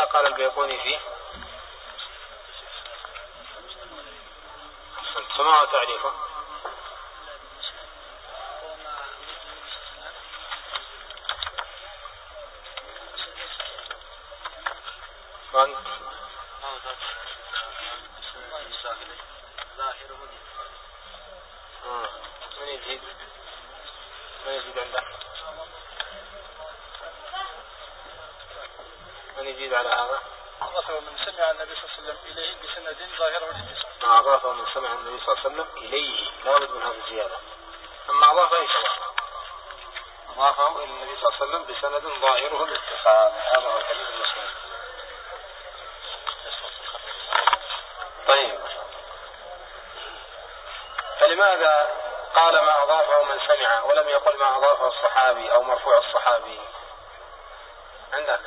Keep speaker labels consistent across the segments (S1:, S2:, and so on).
S1: قال البيقوني فيه؟ فما هو تعريفه؟ وأنت؟ من يزيد؟ من يزيد عنده؟ من يزيد على هذا؟
S2: أضافه من سمع النبي صلى الله عليه وسلم إليه بسند ظاهره الاتصال.
S1: أضافه من سمع النبي صلى الله عليه وسلم إليه، لا بد من هذه الزيادة. أما أضافه إيش؟ أضافه إلى النبي صلى الله عليه وسلم بسند ظاهره الاتصال، هذا هو الحديث المسند. طيب، فلماذا قال ما أضافه من سمع ولم يقل ما أضافه الصحابي أو مرفوع الصحابي؟ عندك؟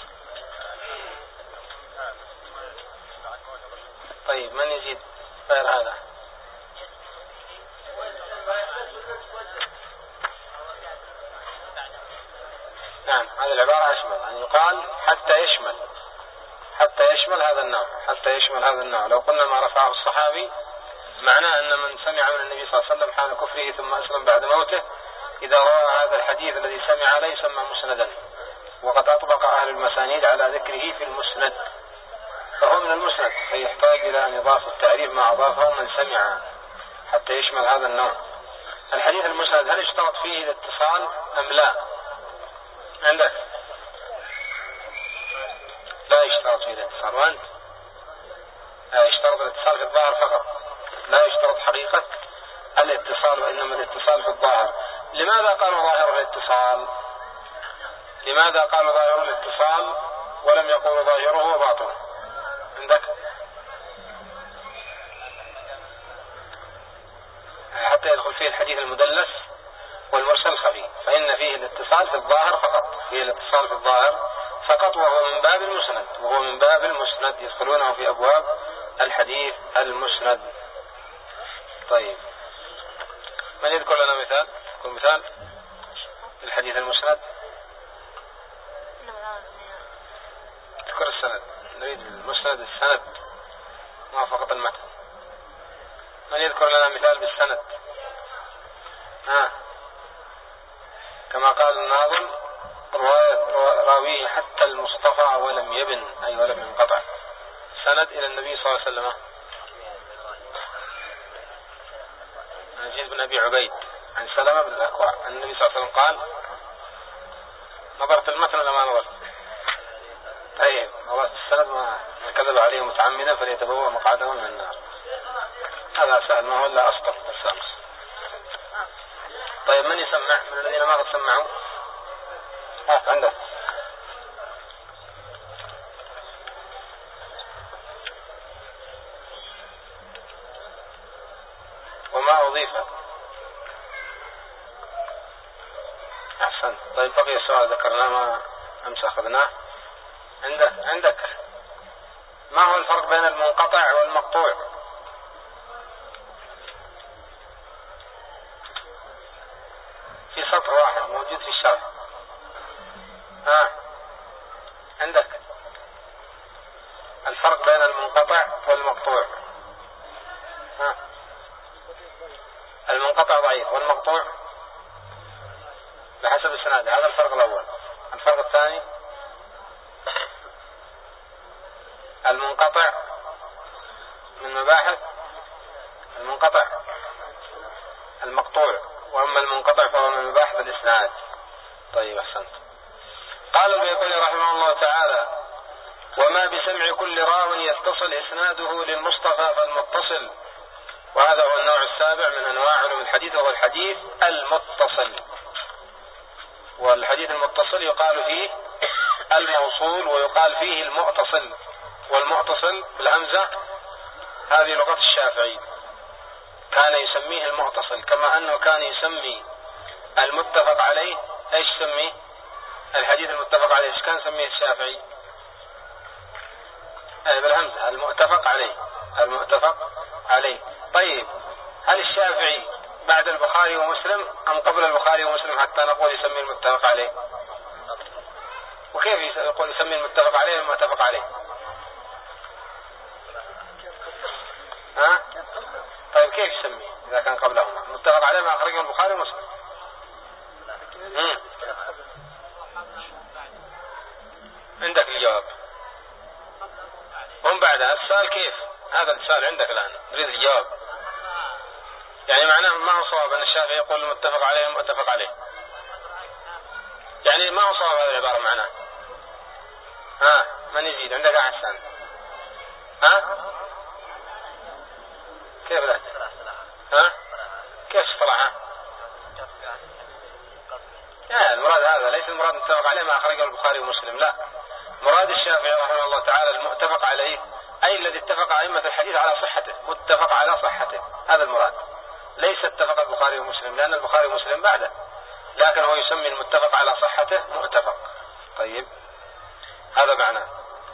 S1: طيب، من يزيد غير هذا؟ نعم، هذه العبارة أشمل، أن يقال حتى يشمل هذا النوع، حتى يشمل هذا النوع. لو قلنا ما رفعه الصحابي معناه أن من سمع من النبي صلى الله عليه وسلم حال كفره ثم أسلم بعد موته إذا روى هذا الحديث الذي سمع عليه يسمى مسندا، وقد أطبق أهل المسانيد على ذكره في المسند، فهو من المسند، فيحتاج إلى أن يضاف التعريف ما أضافه من سمع حتى يشمل هذا النوع. الحديث المسند هل اشترط فيه الاتصال أم لا؟ عندك؟ لا يشترط فيه الاتصال. وأنت؟ يشترط الاتصال في الظاهر فقط، لا يشترط حقيقة الاتصال، وإنما الاتصال في الظاهر. لماذا قالوا ظاهر الاتصال؟ لماذا قالوا ظاهر الاتصال ولم يقولوا ظاهره وباطنه؟ عندك؟ حتى يدخل فيه الحديث المدلس والمرسل الخفي، فإن فيه الاتصال في الظاهر فقط، فيه الاتصال في الظاهر فقط، وهو من باب المسند، وهو من باب المسند، يدخلونه في أبواب الحديث المسند. طيب، من يذكر لنا مثال؟ كل مثال الحديث المسند. اذكر السند، نريد المسند السند، ما فقط المتن. من يذكر لنا مثال بالسند؟ كما قال الناظم: راويه حتى المصطفى ولم يبن، أي ولم ينقطع. سند إلى النبي صلى الله عليه وسلم. عن بن أبي عبيد عن سلمة بن الأكوع عن النبي صلى الله عليه وسلم قال: نظرت المتن ولا ما نظرت؟ طيب، نظرت السند، ما كذب عليه متعمدا فليتبوأ مقعده من النار. هذا سهل، ما هو إلا أسطر بس أمس. طيب، من يسمع من الذين ما قد سمعوا؟ عنده. وما أضيف. أحسن. طيب، بقي السؤال ذكرناه ما أمس أخذناه. عندك ما هو الفرق بين المنقطع والمقطوع؟ في سطر واحد موجود في الشرح. عندك الفرق بين المنقطع والمقطوع. المنقطع ضعيف والمقطوع بحسب السند، هذا الفرق الأول. الفرق الثاني: المنقطع من مباحث المنقطع المقطوع، وأما المنقطع فهو من مباحث الإسناد. طيب، أحسنت. قال البيقوني رحمه الله تعالى: وما بسمع كل راو يتصل إسناده للمصطفى فالمتصل. وهذا هو النوع السابع من أنواع علوم الحديث، وهو الحديث المتصل. والحديث المتصل يقال فيه الموصول ويقال فيه المؤتصل، والمؤتصل بالهمزة هذه لغة الشافعي، كان يسميه المؤتصل، كما أنه كان يسمي المتفق عليه. ايش يسميه الحديث المتفق عليه؟ ايش كان يسميه الشافعي؟ بالهمزة، المتفق عليه. طيب، هل الشافعي بعد البخاري ومسلم أم قبل البخاري ومسلم حتى نقول يسمي المتفق عليه؟ وكيف يقول يسمي المتفق عليه المتفق عليه؟ ها؟ طيب كيف يسميه إذا كان قبلهما؟ المتفق عليه ما أخرجه البخاري ومسلم. عندك الجواب. ومن بعدها السؤال كيف؟ هذا السؤال عندك الآن نريد الجواب. يعني معناه ما هو صواب أن الشافعي يقول المتفق عليه المتفق عليه؟ يعني ما هو صواب هذه العبارة معناه؟ ها من يزيد؟ عندك أحسن. ها كيف ذلك؟ ها كيف اصطلحها؟ المراد هذا ليس المراد متفق عليه ما أخرجه البخاري ومسلم، لا، مراد الشافعي رحمه الله تعالى المتفق عليه أي الذي اتفق أئمة الحديث على صحته، متفق على صحته، هذا المراد، ليس اتفق البخاري ومسلم لأن البخاري ومسلم بعده، لكن هو يسمي المتفق على صحته متفق. طيب هذا معناه.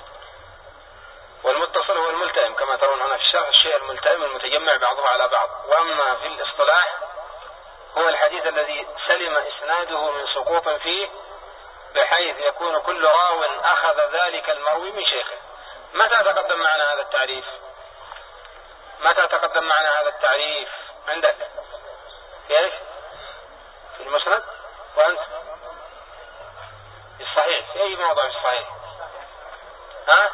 S1: والمتصل هو الملتئم كما ترون هنا في الشرح، الشيء الملتئم المتجمع بعضه على بعض. وأما في الاصطلاح هو الحديث الذي سلم إسناده من سقوط فيه بحيث يكون كل راو أخذ ذلك المروي من شيخه. متى تقدم معنا هذا التعريف؟ متى تقدم معنا هذا التعريف عندك؟ كيف؟ في المسند؟ وأنت؟ في الصحيح؟ في أي موضع في الصحيح؟ ها؟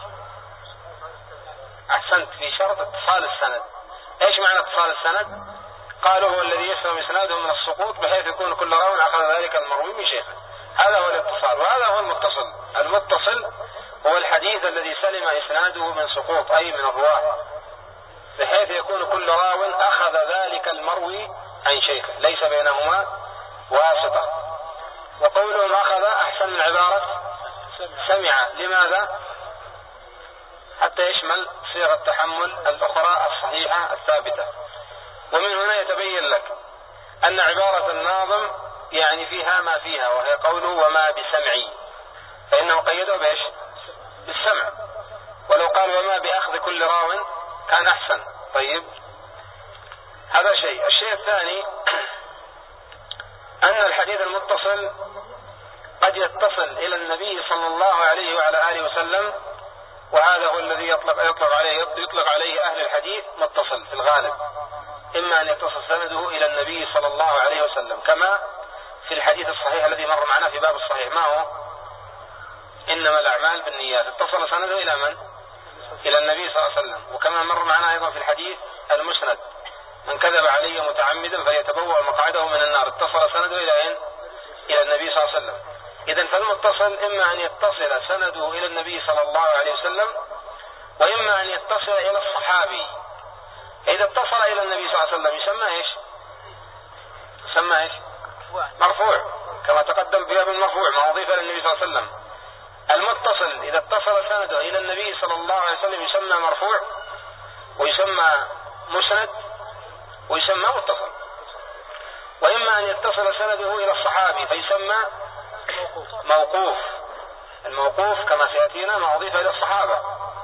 S1: أحسنت، في شرط اتصال السند. إيش معنى اتصال السند؟ قالوا هو الذي يسلم إسناده من السقوط بحيث يكون كل راو أخذ ذلك المروي من شيخه، هذا هو الاتصال، وهذا هو المتصل. المتصل هو الحديث الذي سلم إسناده من سقوط أي من الرواة بحيث يكون كل راو أخذ ذلك المروي عن شيخه، ليس بينهما واسطة. وقولهم أخذ أحسن من عبارة سمع. لماذا؟ حتى يشمل صيغة التحمل الأخرى الصحيحة الثابتة. ومن هنا يتبين لك أن عبارة الناظم يعني فيها ما فيها، وهي قوله وما بسمعي، فإنه قيده بإيش؟ بالسمع. ولو قال وما بأخذ كل راو كان أحسن. طيب هذا شيء. الشيء الثاني أن الحديث المتصل قد يتصل إلى النبي صلى الله عليه وعلى آله وسلم، وهذا هو الذي يطلق عليه أهل الحديث متصل في الغالب، إما أن يتصل سنده إلى النبي صلى الله عليه وسلم كما في الحديث الصحيح الذي مر معنا في باب الصحيح، ما هو؟ إنما الأعمال بالنيات، اتصل سنده إلى من؟ إلى النبي صلى الله عليه وسلم. وكما مر معنا أيضا في الحديث المسند من كذب علي متعمدا فليتبوأ مقعده من النار، اتصل سنده إلى أين؟ إلى النبي صلى الله عليه وسلم. إذن فالمتصل إما أن يتصل سنده إلى النبي صلى الله عليه وسلم، وإما أن يتصل إلى الصحابي. إذا اتصل إلى النبي صلى الله عليه وسلم يسمى إيش؟ يسمى إيش؟ مرفوع، كما تقدم في باب المرفوع ما أضيف إلى النبي صلى الله عليه وسلم. المتصل إذا اتصل سنده إلى النبي صلى الله عليه وسلم يسمى مرفوع، ويسمى مسند، ويسمى متصل. وإما أن يتصل سنده إلى الصحابي فيسمى موقوف. الموقوف كما سيأتينا ما أضيف إلى الصحابة.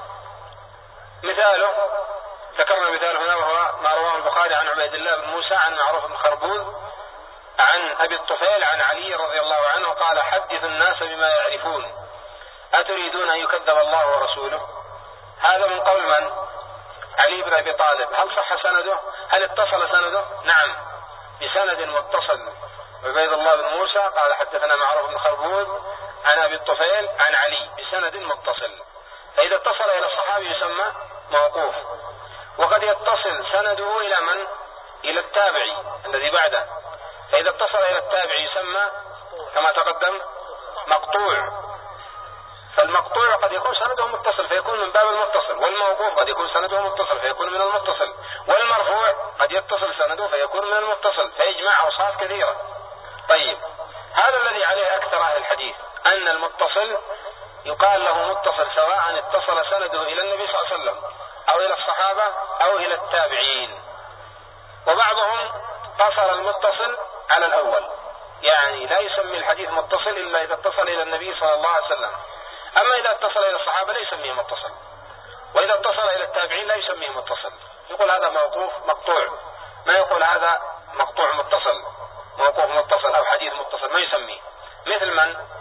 S1: مثاله ذكرنا مثال هنا، وهو ما رواه البخاري عن عبيد الله بن موسى عن معروف بن خربوذ عن أبي الطفيل عن علي رضي الله عنه قال حدث الناس بما يعرفون أتريدون أن يكذب الله ورسوله. هذا من قول من؟ علي بن أبي طالب. هل صح سنده؟ هل اتصل سنده؟ نعم، بسند متصل. عبيد الله بن موسى قال حدثنا معروف بن خربوذ عن أبي الطفيل عن علي بسند متصل. فإذا اتصل إلى الصحابي يسمى موقوف. وقد يتصل سنده إلى من؟ إلى التابعي الذي بعده، فإذا اتصل إلى التابعي يسمى كما تقدم مقطوع. فالمقطوع قد يكون سنده متصل فيكون من باب المتصل، والموقوف قد يكون سنده متصل فيكون من المتصل، والمرفوع قد يتصل سنده فيكون من المتصل، فيجمع أوصاف كثيرة. طيب هذا الذي عليه أكثر أهل الحديث، أن المتصل يقال له متصل سواء اتصل سنده إلى النبي صلى الله عليه وسلم أو إلى الصحابة أو إلى التابعين. وبعضهم قصر المتصل على الأول، يعني لا يسمي الحديث متصل إلا إذا اتصل إلى النبي صلى الله عليه وسلم. أما إذا اتصل إلى الصحابة لا يسميه متصل، وإذا اتصل إلى التابعين لا يسميه متصل، يقول هذا موقوف مقطوع، ما يقول هذا مقطوع متصل، موقوف متصل أو حديث متصل، ما يسميه. مثل من؟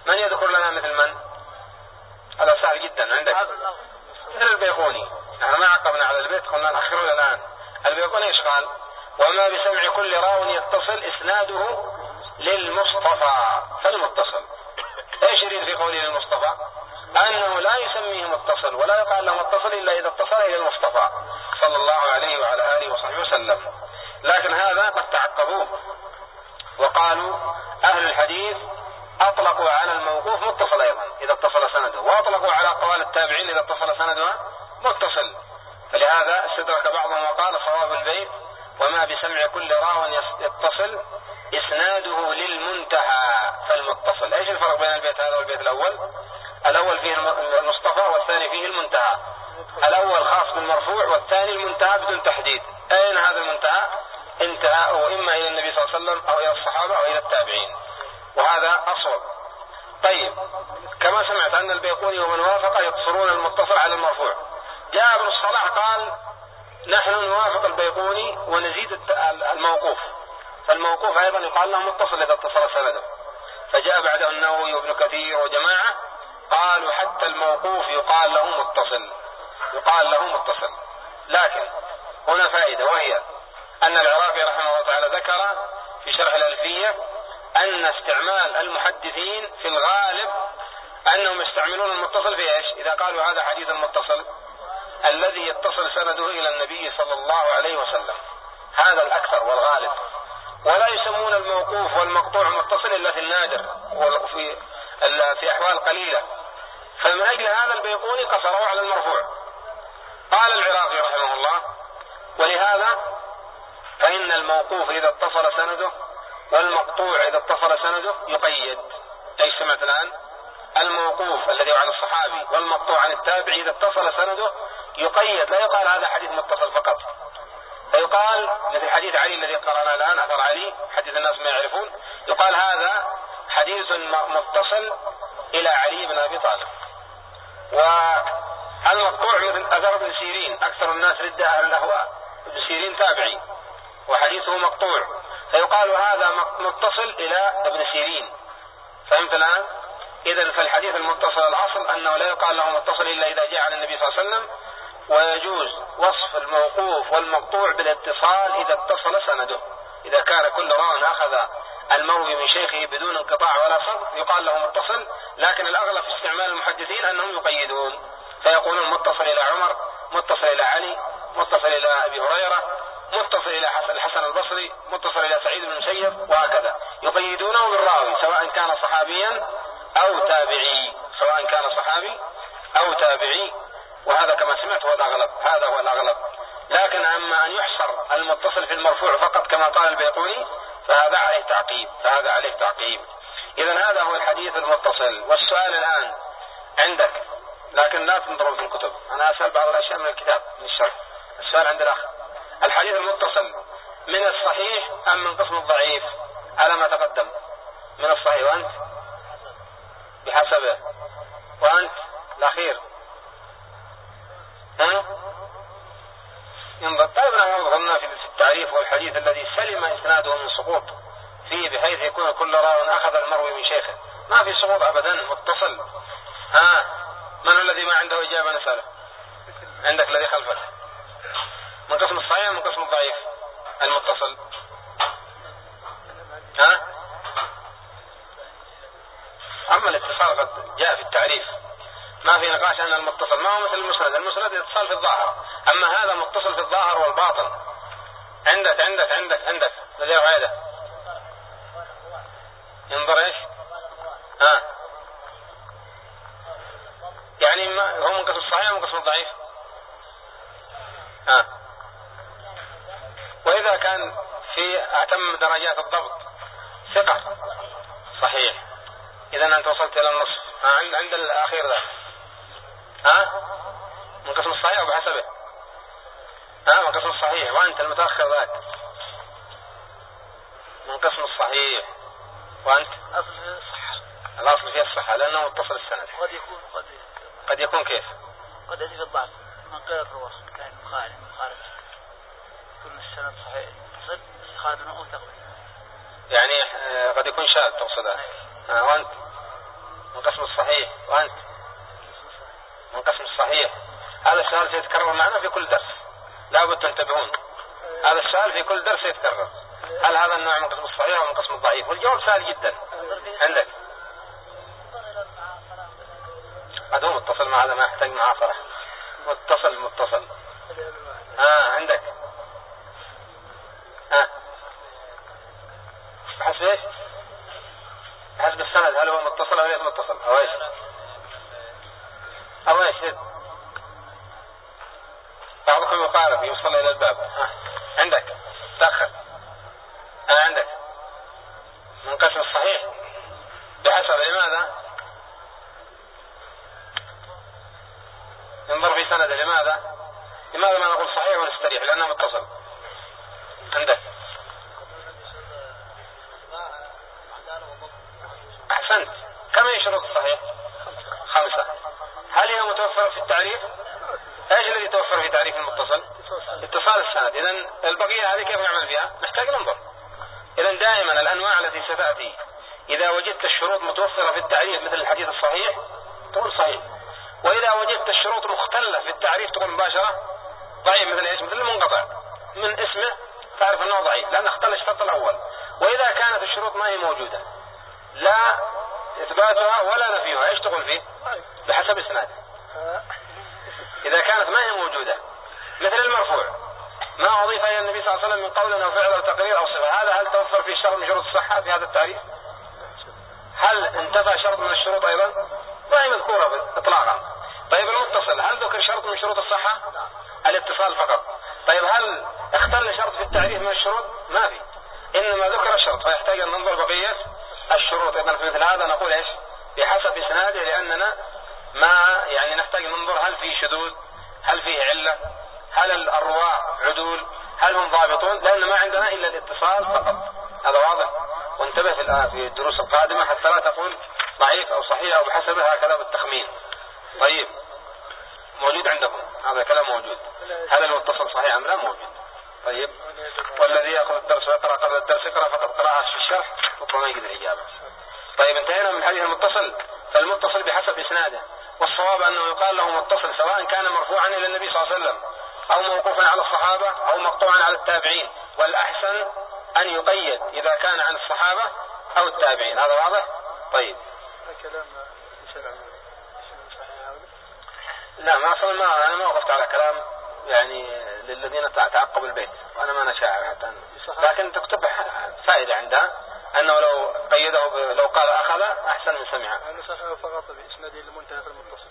S1: من يذكر لنا مثل من؟ هذا سهل جدا عندك. مثل البيقوني، نحن ما عقبنا على البيت، قلنا نأخره إلى الآن. البيقوني ايش قال؟ وما بسمع كل راو يتصل إسناده للمصطفى فالمتصل. ايش يريد في قوله للمصطفى؟ أنه لا يسميه متصل ولا يقال له متصل إلا إذا اتصل إلى المصطفى صلى الله عليه وعلى آله وصحبه وسلم. لكن هذا قد تعقبوه وقالوا أهل الحديث أطلقوا على الموقوف متصل أيضا إذا اتصل سنده، وأطلقوا على أقوال التابعين إذا اتصل سندها متصل. فلهذا استدرك بعضهم وقال صواب البيت وما بسمع كل راو يتصل إسناده للمنتهى فالمتصل. ايش الفرق بين البيت هذا والبيت الأول؟ الأول فيه المصطفى والثاني فيه المنتهى. الأول خاص بالمرفوع والثاني المنتهى بدون تحديد. أين هذا المنتهى؟ انتهاءه إما إلى النبي صلى الله عليه وسلم أو إلى الصحابة أو إلى التابعين، وهذا أصل. طيب، كما سمعت أن البيقوني ومن وافق يقصرون المتصل على المرفوع. جاء ابن الصلاح قال نحن نوافق البيقوني ونزيد الموقوف، فالموقوف أيضا يقال له متصل إذا اتصل سنده. فجاء بعده النووي وابن كثير وجماعة قالوا حتى الموقوف يقال له متصل، يقال له متصل. لكن هنا فائدة، وهي أن العراقي رحمه الله تعالى ذكر في شرح الألفية أن استعمال المحدثين في الغالب أنهم يستعملون المتصل في إيش؟ إذا قالوا هذا حديث المتصل الذي يتصل سنده إلى النبي صلى الله عليه وسلم، هذا الأكثر والغالب. ولا يسمون الموقوف والمقطوع متصل إلا في النادر وفي أحوال قليلة. فمن أجل هذا البيقوني قصروا على المرفوع. قال العراقي رحمه الله ولهذا فإن الموقوف إذا اتصل سنده والمقطوع إذا اتصل سنده يقيد. أي سمعت الآن؟ الموقوف الذي عن الصحابي والمقطوع عن التابعي إذا اتصل سنده يقيد، لا يقال هذا حديث متصل فقط، فيقال مثل حديث علي الذي قرأنا الآن، أثر علي حديث الناس ما يعرفون، يقال هذا حديث متصل إلى علي بن أبي طالب. والمقطوع مثل أثر ابن سيرين، أكثر الناس ردة أهل الأهواء، ابن سيرين تابعي وحديثه مقطوع، فيقال هذا متصل إلى ابن سيرين. فهمت الآن؟ إذن فالحديث المتصل الأصل أنه لا يقال له متصل إلا إذا جاء عن النبي صلى الله عليه وسلم، ويجوز وصف الموقوف والمقطوع بالاتصال إذا اتصل سنده. إذا كان كل راو أخذ المروي من شيخه بدون انقطاع ولا صدق يقال له متصل. لكن الأغلب في استعمال المحدثين أنهم يقيدون، فيقولون متصل إلى عمر، متصل إلى علي، متصل إلى أبي هريرة، متصل إلى الحسن البصري، متصل إلى سعيد بن المسيب، وهكذا يقيدونه بالراوي سواء كان صحابيا أو تابعي، سواء كان صحابي أو تابعي. وهذا كما سمعت هو الأغلب، هذا هو الأغلب. لكن أما أن يحصر المتصل في المرفوع فقط كما قال البيقوني فهذا عليه تعقيب، فهذا عليه تعقيب. إذن هذا هو الحديث المتصل. والسؤال الآن عندك، لكن لا تنظروا في الكتب، أنا أسأل بعض الأشياء من الكتاب من الشرح. السؤال عند الأخ، الحديث المتصل من الصحيح أم من قسم الضعيف؟ على ما تقدم من الصحيح، وأنت بحسبه، وأنت الأخير ينظر. طيب نحن ظننا في التعريف والحديث الذي سلم إسناده من سقوط فيه بحيث يكون كل راو أخذ المروي من شيخه، ما في سقوط أبدا، متصل. من هو الذي ما عنده إجابة نسأله؟ عندك الذي خلفك، من قسم الصحيح من قسم الضعيف المتصل؟ أما الاتصال قد جاء في التعريف، ما في نقاش أن المتصل ما هو مثل المسند، المسند اتصال في الظاهر، أما هذا متصل في الظاهر والباطن. عندك الذي غايده ينظر ايش؟ يعني هو من قسم الصحيح ومن قسم الضعيف. وإذا كان في أتم درجات الضبط ثقة صحيح، إذا أنت وصلت إلى النصف. عند الأخير ذا من قسم الصحيح وبحسبه، من قسم الصحيح، وأنت المتأخر ذاك من قسم الصحيح، وأنت الأصل فيه الصحة لأنه متصل السند. قد يكون كيف؟
S2: قد يزيد الضعف من غير الروح كان مخالف يكون السند صحيح متصل بس خالد أو تقبل،
S1: يعني قد يكون شاذ تقصده. وأنت من قسم الصحيح. وأنت من قسم الصحيح. هذا السؤال سيتكرر معنا في كل درس، لا بد تنتبهون، هذا السؤال في كل درس يتكرر. هل هذا النوع من قسم الصحيح أو من قسم الضعيف؟ والجواب سهل جدا عندك. هذا متصل مع هذا، ما يحتاج معاصرة. متصل عندك بحسب ايش؟ بحسب السند، هل هو متصل او غير متصل او ايش؟ بعضكم يقارب يوصل الى الباب. عندك دخل. عندك من قسم الصحيح بحسب. لماذا؟ انظر في سند. لماذا ما نقول صحيح ونستريح؟ لأنه متصل. عندك أحسنت. كم هي شروط الصحيح؟ 5. هل هي متوفرة في التعريف؟ ايش الذي يتوفر في تعريف المتصل؟ اتصال السند. إذن البقية هذه كيف نعمل فيها؟ نحتاج ننظر. إذن دائما الأنواع التي ستأتي إذا وجدت الشروط متوفرة في التعريف مثل الحديث الصحيح تقول صحيح، وإذا وجدت الشروط مختلة في التعريف تقول مباشرة ضعيف. مثل ايش؟ مثل المنقطع من اسمه تعرف أنه ضعيف لأن اختل الشرط الأول. وإذا كانت الشروط ما هي موجودة، لا إثباتها ولا نفيها، ايش تقول فيه؟ بحسب إسناده. إذا كانت ما هي موجودة مثل المرفوع، ما أضيف إلى النبي صلى الله عليه وسلم من قول أو فعل أو تقرير أو صفة، هل توفر فيه شرط من شروط الصحة في هذا التعريف؟ هل انتفى شرط من الشروط أيضا؟ ما هي مذكورة إطلاقا. طيب المتصل، هل ذكر شرط من شروط الصحة؟ الاتصال فقط. طيب هل اختل شرط في التعريف من الشروط؟ ما في، إنما ذكر الشرط فيحتاج أن ننظر بقية الشروط. إذن في مثل هذا نقول إيش؟ بحسب إسناده، لأننا ما يعني نحتاج ننظر هل فيه شذوذ، هل فيه علة، هل الرواة عدول، هل هم ضابطون، لأن ما عندنا إلا الاتصال فقط. هذا واضح. وانتبه في الدروس القادمة حتى لا تقول ضعيف أو صحيح أو بحسبه هكذا بالتخمين. طيب موجود عندكم هذا الكلام موجود. هل المتصل صحيح أم لا؟ موجود. طيب والذي يأخذ الدرس ويقرأ قبل الدرس يقرأ فقط قراءة في الشرح ربما يجد الإجابة. طيب انتهينا من الحديث المتصل. فالمتصل بحسب إسناده، والصواب أنه يقال له متصل سواء كان مرفوعا إلى النبي صلى الله عليه وسلم أو موقوفا على الصحابة أو مقطوعا على التابعين، والأحسن أن يقيد إذا كان عن الصحابة أو التابعين. هذا واضح؟ طيب لا ما أصلا أنا ما وقفت على كلام يعني للذين تعقبوا البيت، وأنا ما نشاعر حتى، لكن تكتب فائدة عندها أنه لو قيده لو قال أخذ أحسن من سمع.
S2: أنا صحيح فقط بإسناده المنتهى في المتصل.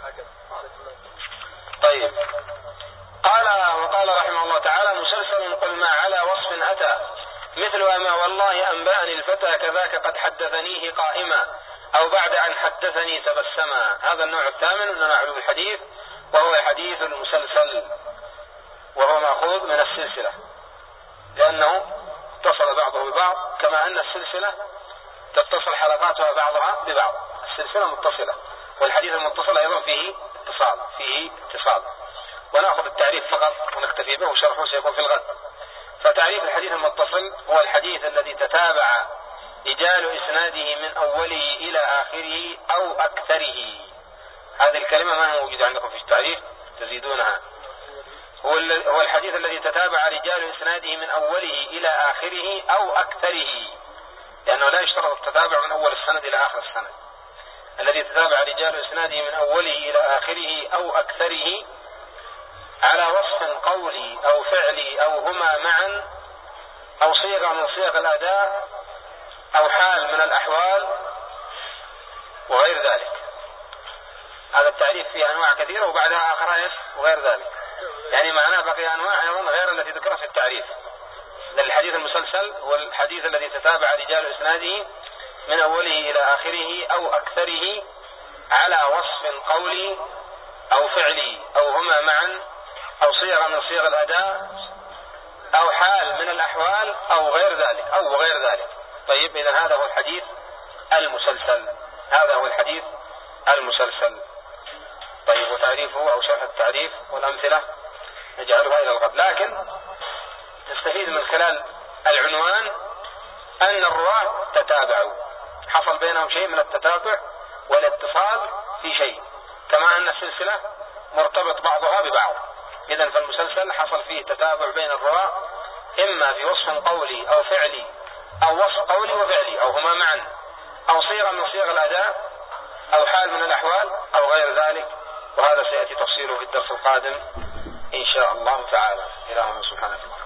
S1: طيب وقال رحمه الله تعالى: مسلسل قل ما على وصف أتى مثل ما والله أنبأني الفتى كذاك قد حدثنيه قائما أو بعد أن حدثني تبسما. هذا النوع الثامن من أنواع الحديث، وهو حديث المسلسل، وهو مأخوذ من السلسلة لأنه اتصل بعضه ببعض، كما أن السلسلة تتصل حلقاتها بعضها ببعض. السلسلة متصلة، والحديث المتصل أيضا فيه اتصال. ونأخذ التعريف فقط ونكتفي به، وشرحه سيكون في الغد. فتعريف الحديث المتصل هو الحديث الذي تتابع رجال إسناده من أوله إلى آخره أو أكثره. هذه الكلمة ما هي موجودة عندكم في التعريف، تزيدونها. هو الحديث الذي تتابع رجال إسناده من أوله إلى آخره أو أكثره، لأنه لا يشترط التتابع من أول السند إلى آخر السند. الذي تتابع رجال إسناده من أوله إلى آخره أو أكثره على وصف قولي أو فعلي أو هما معا أو صيغة من صيغ الأداء أو حال من الأحوال وغير ذلك. هذا التعريف فيه أنواع كثيرة وبعدها آخرها وغير ذلك، يعني معناه بقي أنواع أيضا غير التي ذكرها في التعريف. الحديث المسلسل هو الحديث الذي تتابع رجال إسناده من أوله إلى آخره أو أكثره على وصف قولي أو فعلي أو هما معا أو صيغة من صيغ الأداء أو حال من الأحوال أو غير ذلك. طيب إذن هذا هو الحديث المسلسل. طيب وتعريفه أو شرح التعريف والأمثلة نجعلها إلى الغد، لكن نستفيد من خلال العنوان أن الرواة تتابعوا، حصل بينهم شيء من التتابع والاتصال في شيء، كما أن السلسلة مرتبط بعضها ببعض. إذن فالمسلسل حصل فيه تتابع بين الرواة، إما في وصف قولي أو فعلي، أو وصف قولي وفعلي، أو هما معا، أو صيغة من صيغ الأداء، أو حال من الأحوال، أو غير ذلك. وهذا سيأتي تفصيله في الدرس القادم إن شاء الله تعالى. إلهنا سبحانه.